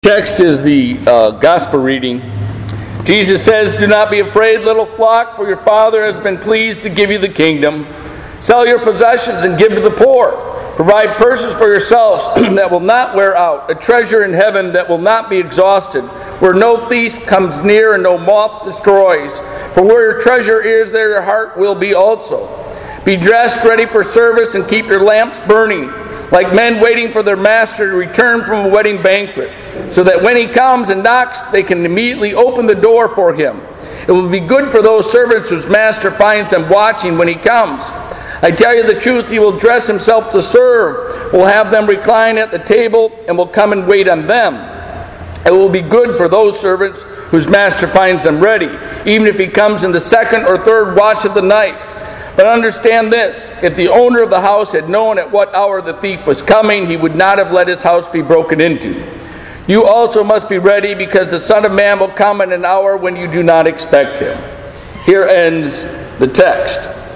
Text is the gospel reading. Jesus says, "Do not be afraid, little flock, for your Father has been pleased to give you the kingdom. Sell your possessions and give to the poor. Provide purses for yourselves that will not wear out, a treasure in heaven that will not be exhausted, where no thief comes near and no moth destroys. For where your treasure is, there your heart will be also. Be dressed, ready for service, and keep your lamps burning, like men waiting for their master to return from a wedding banquet, so that when he comes and knocks, they can immediately open the door for him. It will be good for those servants whose master finds them watching when he comes. I tell you the truth, he will dress himself to serve, will have them recline at the table, and will come and wait on them. It will be good for those servants whose master finds them ready, even if he comes in the second or third watch of the night. But understand this, if the owner of the house had known at what hour the thief was coming, he would not have let his house be broken into. You also must be ready, because the Son of Man will come in an hour when you do not expect him." Here ends the text.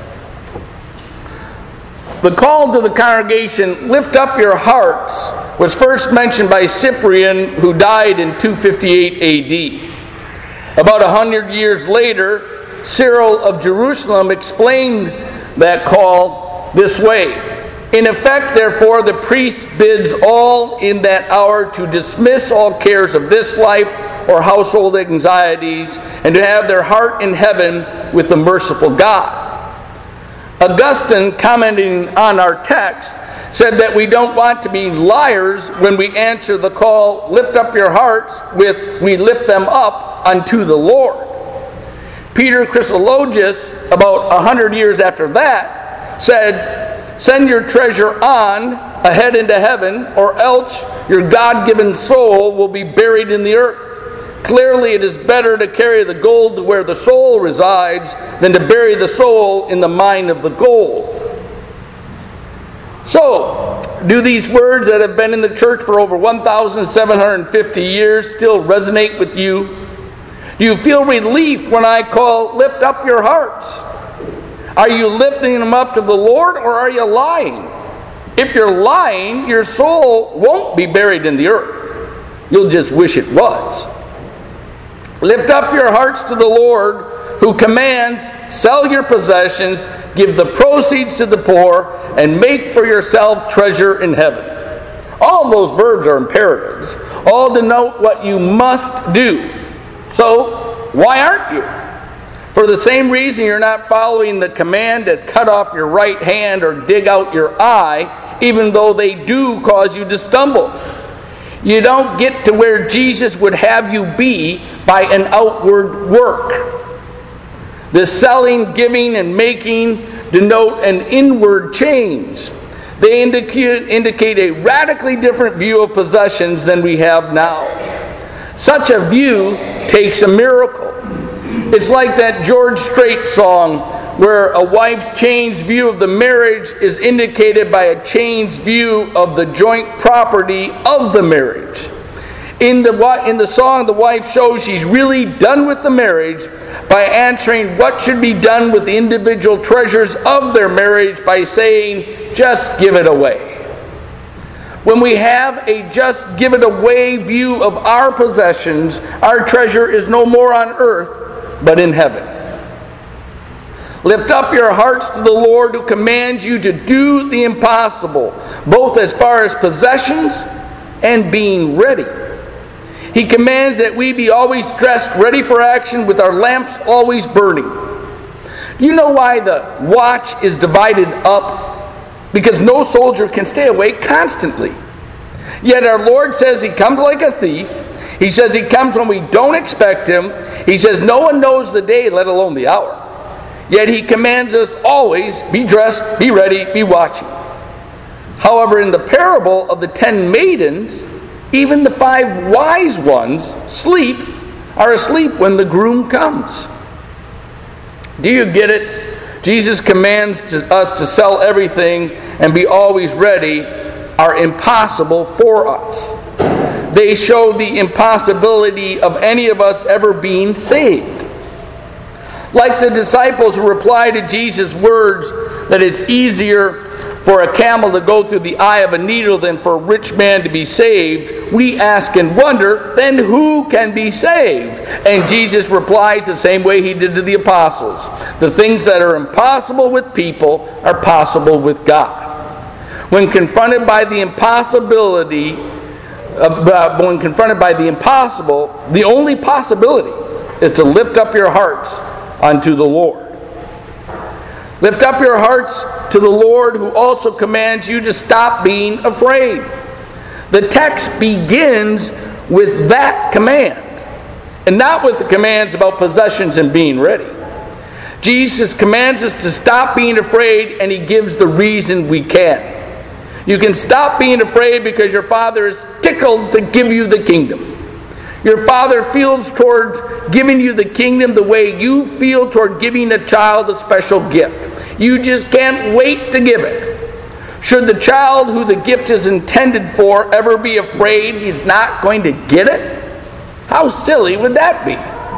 The call to the congregation, "Lift up your hearts," was first mentioned by Cyprian, who died in 258 AD. About 100 years later, Cyril of Jerusalem explained that call this way: "In effect, therefore, the priest bids all in that hour to dismiss all cares of this life or household anxieties, and to have their heart in heaven with the merciful God." Augustine, commenting on our text, said that we don't want to be liars when we answer the call, "Lift up your hearts," with "We lift them up unto the Lord." Peter Chrysologus, about 100 years after that, said, "Send your treasure on ahead into heaven, or else your God-given soul will be buried in the earth. Clearly, it is better to carry the gold to where the soul resides than to bury the soul in the mine of the gold." So, do these words that have been in the church for over 1,750 years still resonate with you? Do you feel relief when I call, "Lift up your hearts"? Are you lifting them up to the Lord, or are you lying? If you're lying, your soul won't be buried in the earth. You'll just wish it was. Lift up your hearts to the Lord, who commands, "Sell your possessions, give the proceeds to the poor, and make for yourself treasure in heaven." All those verbs are imperatives. All denote what you must do. So, why aren't you? For the same reason you're not following the command to cut off your right hand or dig out your eye, even though they do cause you to stumble. You don't get to where Jesus would have you be by an outward work. The selling, giving, and making denote an inward change. They indicate a radically different view of possessions than we have now. Such a view takes a miracle. It's like that George Strait song, where a wife's changed view of the marriage is indicated by a changed view of the joint property of the marriage. In the song, the wife shows she's really done with the marriage by answering what should be done with the individual treasures of their marriage by saying, "Just give it away." When we have a just give it away view of our possessions, our treasure is no more on earth, but in heaven. Lift up your hearts to the Lord, who commands you to do the impossible, both as far as possessions and being ready. He commands that we be always dressed, ready for action, with our lamps always burning. Do you know why the watch is divided up? Because no soldier can stay awake constantly. Yet our Lord says he comes like a thief. He says he comes when we don't expect him. He says no one knows the day, let alone the hour. Yet he commands us always, be dressed, be ready, be watching. However, in the parable of the 10 maidens, even the 5 wise ones are asleep when the groom comes. Do you get it? Jesus commands us to sell everything and be always ready are impossible for us. They show the impossibility of any of us ever being saved. Like the disciples who replied to Jesus' words that it's easier for a camel to go through the eye of a needle than for a rich man to be saved, we ask and wonder, then who can be saved? And Jesus replies the same way he did to the apostles. The things that are impossible with people are possible with God. When confronted by the impossible, the only possibility is to lift up your hearts unto the Lord. Lift up your hearts to the Lord, who also commands you to stop being afraid. The text begins with that command, and not with the commands about possessions and being ready. Jesus commands us to stop being afraid, and he gives the reason we can. You can stop being afraid because your Father is tickled to give you the kingdom. Your Father feels toward giving you the kingdom the way you feel toward giving a child a special gift. You just can't wait to give it. Should the child who the gift is intended for ever be afraid he's not going to get it? How silly would that be?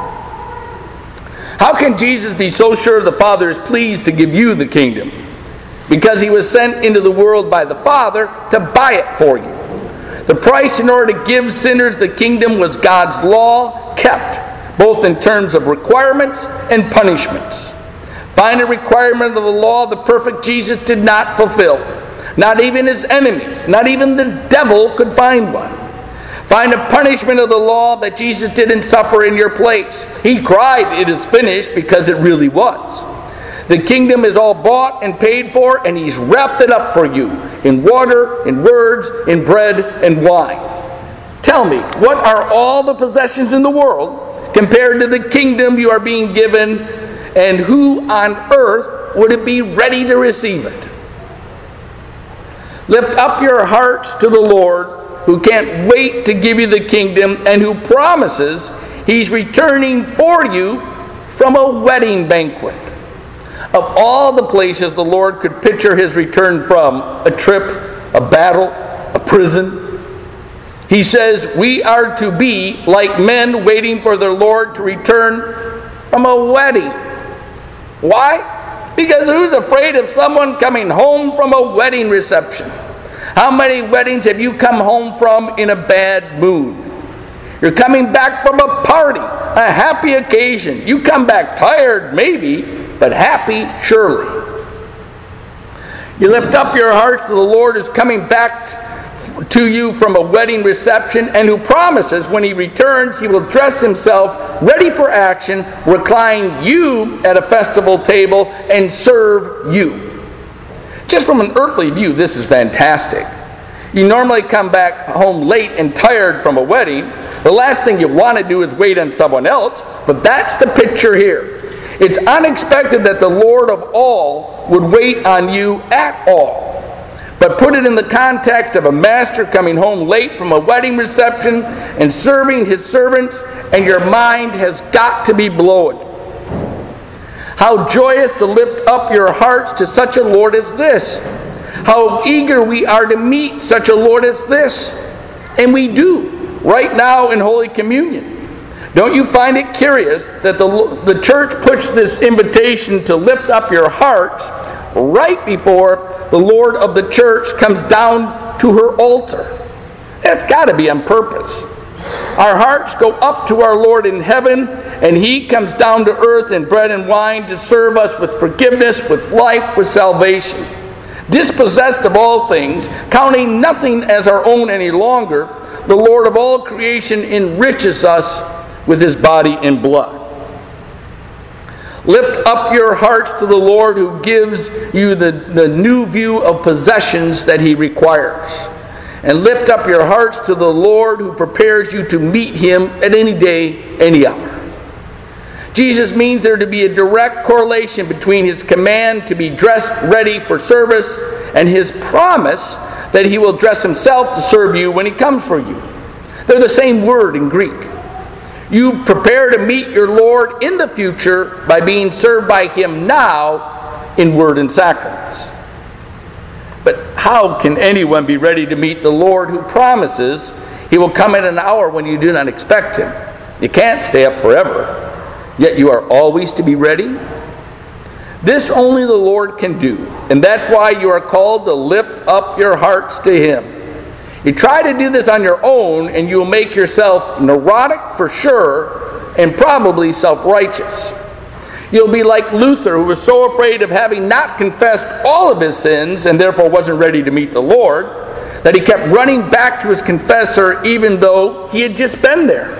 How can Jesus be so sure the Father is pleased to give you the kingdom? Because he was sent into the world by the Father to buy it for you. The price in order to give sinners the kingdom was God's law kept, both in terms of requirements and punishments. Find a requirement of the law the perfect Jesus did not fulfill. Not even his enemies, not even the devil could find one. Find a punishment of the law that Jesus didn't suffer in your place. He cried, "It is finished," because it really was. The kingdom is all bought and paid for, and he's wrapped it up for you in water, in words, in bread and wine. Tell me, what are all the possessions in the world compared to the kingdom you are being given, and who on earth wouldn't be ready to receive it? Lift up your hearts to the Lord, who can't wait to give you the kingdom and who promises he's returning for you from a wedding banquet. Of all the places the Lord could picture his return from, a trip, a battle, a prison, he says we are to be like men waiting for their Lord to return from a wedding. Why? Because who's afraid of someone coming home from a wedding reception? How many weddings have you come home from in a bad mood? You're coming back from a party, a happy occasion. You come back tired, maybe, but happy, surely. You lift up your hearts to the Lord who's coming back to you from a wedding reception and who promises when he returns he will dress himself ready for action, recline you at a festival table, and serve you. Just from an earthly view, this is fantastic. You normally come back home late and tired from a wedding. The last thing you want to do is wait on someone else, but that's the picture here. It's unexpected that the Lord of all would wait on you at all. But put it in the context of a master coming home late from a wedding reception and serving his servants, and your mind has got to be blown. How joyous to lift up your hearts to such a Lord as this. How eager we are to meet such a Lord as this. And we do, right now in Holy Communion. Don't you find it curious that the church puts this invitation to lift up your heart right before the Lord of the church comes down to her altar? It's got to be on purpose. Our hearts go up to our Lord in heaven, and he comes down to earth in bread and wine to serve us with forgiveness, with life, with salvation. Dispossessed of all things, counting nothing as our own any longer, the Lord of all creation enriches us with his body and blood. Lift up your hearts to the Lord who gives you the new view of possessions that he requires. And lift up your hearts to the Lord who prepares you to meet him at any day, any hour. Jesus means there to be a direct correlation between his command to be dressed ready for service and his promise that he will dress himself to serve you when he comes for you. They're the same word in Greek. You prepare to meet your Lord in the future by being served by him now in word and sacraments. But how can anyone be ready to meet the Lord who promises he will come at an hour when you do not expect him? You can't stay up forever, yet you are always to be ready. This only the Lord can do, and that's why you are called to lift up your hearts to Him. You try to do this on your own, and you will make yourself neurotic for sure, and probably self-righteous. You'll be like Luther, who was so afraid of having not confessed all of his sins, and therefore wasn't ready to meet the Lord, that he kept running back to his confessor even though he had just been there.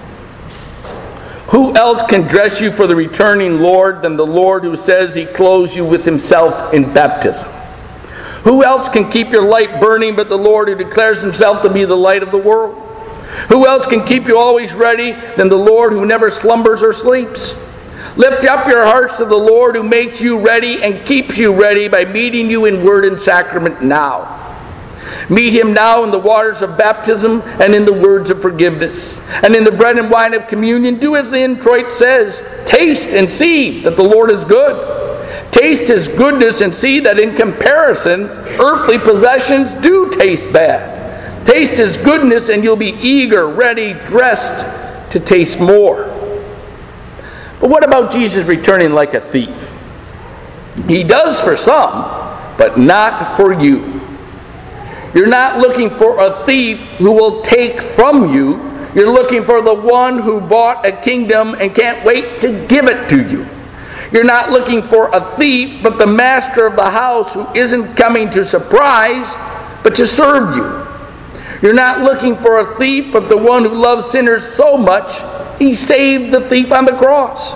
Who else can dress you for the returning Lord than the Lord who says He clothes you with Himself in baptism? Who else can keep your light burning but the Lord who declares Himself to be the light of the world? Who else can keep you always ready than the Lord who never slumbers or sleeps? Lift up your hearts to the Lord who makes you ready and keeps you ready by meeting you in word and sacrament now. Meet Him now in the waters of baptism and in the words of forgiveness. And in the bread and wine of communion, do as the introit says, taste and see that the Lord is good. Taste His goodness and see that in comparison, earthly possessions do taste bad. Taste His goodness and you'll be eager, ready, dressed to taste more. But what about Jesus returning like a thief? He does for some, but not for you. You're not looking for a thief who will take from you. You're looking for the one who bought a kingdom and can't wait to give it to you. You're not looking for a thief, but the master of the house who isn't coming to surprise, but to serve you. You're not looking for a thief, but the one who loves sinners so much, He saved the thief on the cross.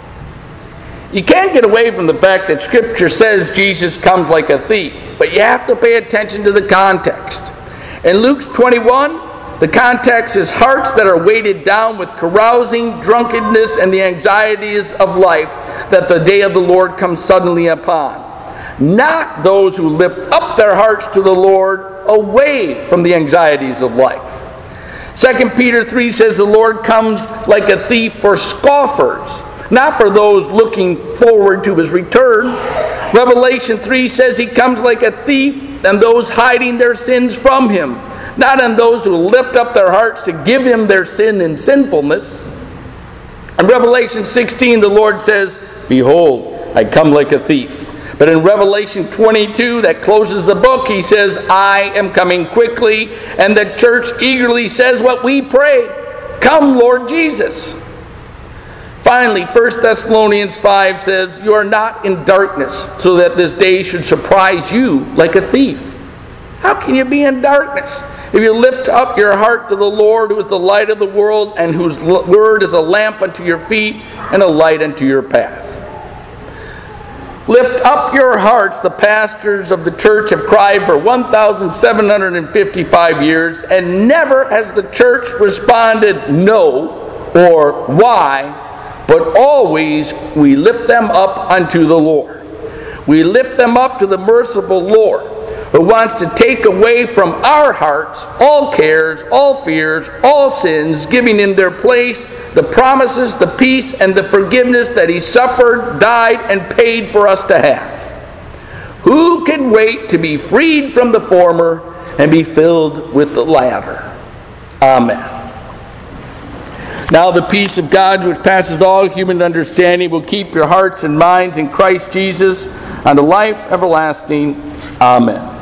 You can't get away from the fact that Scripture says Jesus comes like a thief, but you have to pay attention to the context. In Luke 21, the context is hearts that are weighted down with carousing, drunkenness, and the anxieties of life that the day of the Lord comes suddenly upon. Not those who lift up their hearts to the Lord away from the anxieties of life. 2 Peter 3 says the Lord comes like a thief for scoffers, not for those looking forward to His return. Revelation 3 says He comes like a thief and those hiding their sins from Him, not on those who lift up their hearts to give Him their sin and sinfulness. In Revelation 16 the Lord says, "Behold, I come like a thief." But in Revelation 22, that closes the book, He says, "I am coming quickly." And the church eagerly says what we pray, "Come, Lord Jesus." Finally, 1 Thessalonians 5 says, "You are not in darkness, so that this day should surprise you like a thief." How can you be in darkness? If you lift up your heart to the Lord, who is the light of the world, and whose word is a lamp unto your feet and a light unto your path. Lift up your hearts, the pastors of the church have cried for 1,755 years, and never has the church responded no or why, but always we lift them up unto the Lord. We lift them up to the merciful Lord, who wants to take away from our hearts all cares, all fears, all sins, giving in their place the promises, the peace, and the forgiveness that He suffered, died, and paid for us to have. Who can wait to be freed from the former and be filled with the latter? Amen. Now the peace of God, which passes all human understanding, will keep your hearts and minds in Christ Jesus unto life everlasting. Amen.